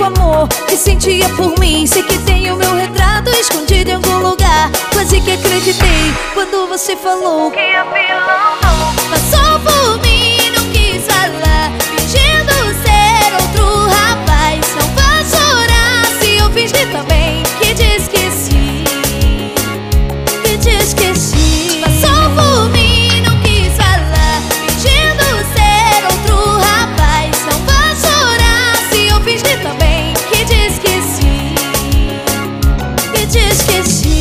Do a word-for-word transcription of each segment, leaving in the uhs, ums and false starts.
amor que sentia por mim. Sei que tem o meu retrato escondido em algum lugar. Quase que acreditei quando você falou que a vilã não passou por mim e não quis falar, fingindo ser outro rapaz. Não faz chorar se eu fingir também que te esqueci, que te esqueci. Passou por mim e não quis falar, fingindo ser outro rapaz. Não faz chorar se eu fingir também que te esqueci, que te esqueci.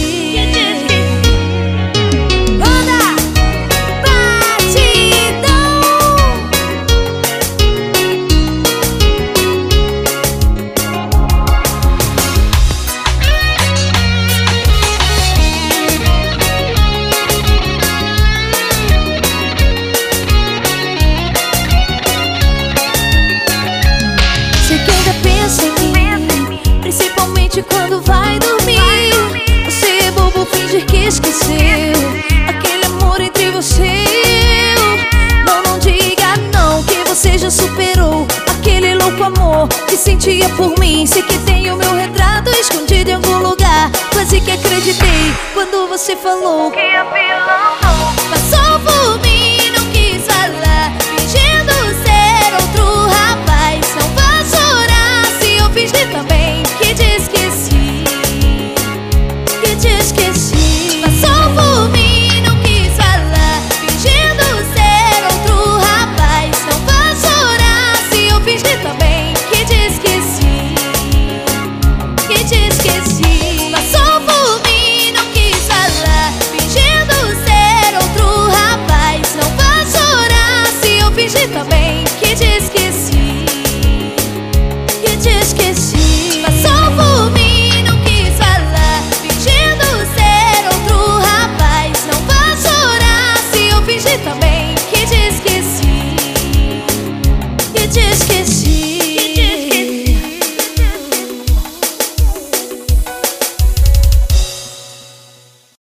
Quando vai dormir, você é bobo, fingir que esqueceu aquele amor entre você e eu. Não, não diga não, que você já superou aquele louco amor que sentia por mim. Sei que tem o meu retrato escondido em algum lugar. Quase que acreditei quando você falou que a vilã não passou por mim e não quis falar, fingindo ser outro rapaz. Não faz chorar se eu fingir também que te esqueci, que te esqueci. Passou por mim e não quis falar, fingindo ser outro rapaz. Não faz chorar se eu fingir também que te esqueci, que te esqueci. Passou por mim e não quis falar, fingindo ser outro rapaz. Não faz chorar se eu fingir também que te esqueci, que te esqueci.